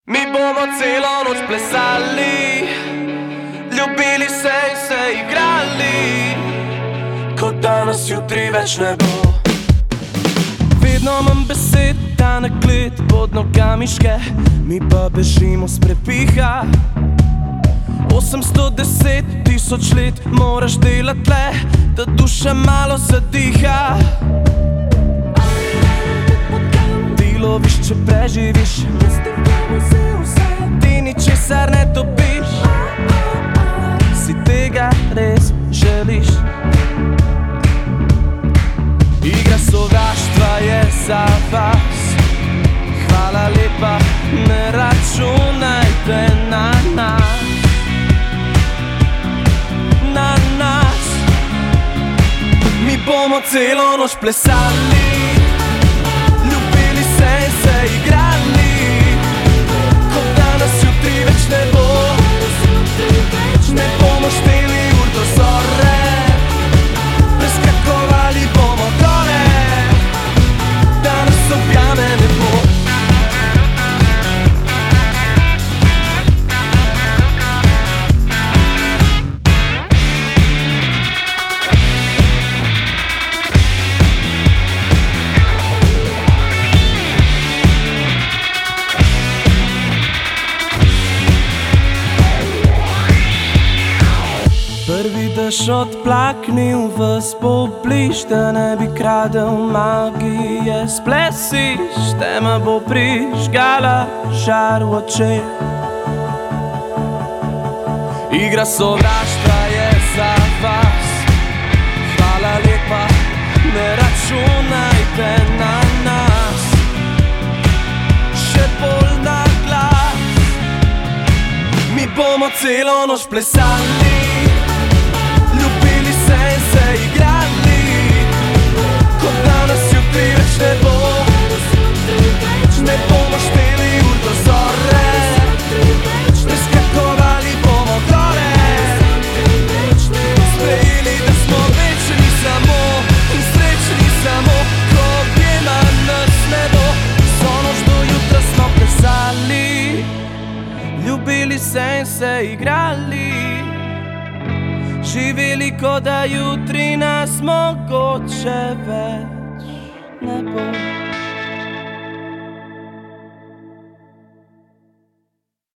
Mi bomo celo noč plesali, ljubili se in se igrali, kot da nas jutri več ne bo. Vedno manj besed, ta nakled pod nogami ške, mi pa bežimo s prepiha. 810 tisoč let moraš delat tle, da duša malo zadiha. Ti loviš, če preživiš, ti ničesar ne dobiš. Si tega res želiš? Igra sovraštva je za vas. Hvala lepa, ne računajte na nas. Na nas. Mi bomo celo noč plesali, ljubili se in se igrali, kot da nas jutri več ne bo. Ne bomo šteli ur do zore, preskakovali bomo gore, da nas objame nebo. Prvi dež odplaknil vas pobliž, da ne bi kradel magije. Splesiš, tema bo prižgala žar v očeh. Igra sovraštva je za vas. Hvala lepa, ne računajte na nas. Še bolj na glas. Mi bomo celo noč plesali, ljubili se in se igrali, kot da nas jutri več ne bo. Ne bomo šteli ur do zore, preskakovali bomo gore, sprejeli, da smo večni samo in srečni samo, ko objema nas nebo. Vso noč do jutra smo plesali, ljubili se in se igrali, živeli, kot da jutri nas mogoče več ne bo.